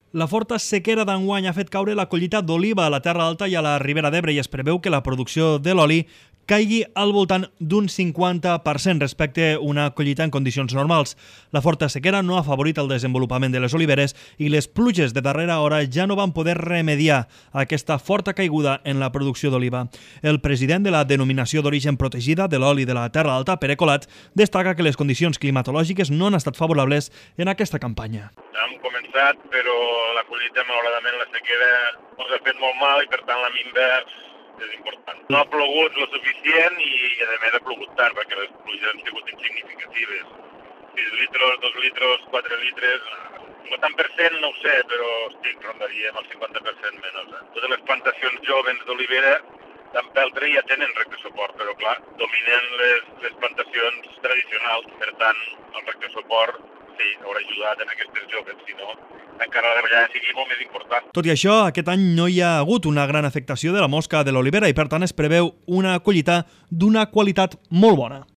La forta sequera d'enguany ha fet caure la collita d'oliva a la Terra Alta i a la Ribera d'Ebre i es preveu que la producció de l'oli caigui al voltant d'un 50% respecte a una collita en condicions normals. La forta sequera no ha afavorit el desenvolupament de les oliveres i les pluges de darrera hora ja no van poder remediar aquesta forta caiguda en la producció d'oliva. El president de la denominació d'origen protegida de l'oli de la Terra Alta, Pere Colat, destaca que les condicions climatològiques no han estat favorables en aquesta campanya. Hem començat, però la collita, malauradament, la sequera ens ha fet molt mal i, per tant, la minva és important. No ha plogut lo suficient i, a més, ha plogut tard, perquè les pluges han sigut insignificatives. 6 litres, 2 litres, 4 litres... El 50% no ho sé, però rondaríem el 50% menys. Totes les plantacions joves d'olivera d'empeltre ja tenen rec de suport, però clar, dominen les plantacions tradicionals. Per tant, el rec de suport sí, haurà ajudat en aquestes joves, si no, encara la davallada sigui molt més important. Tot i això, aquest any no hi ha hagut una gran afectació de la mosca de l'olivera i per tant es preveu una collita d'una qualitat molt bona.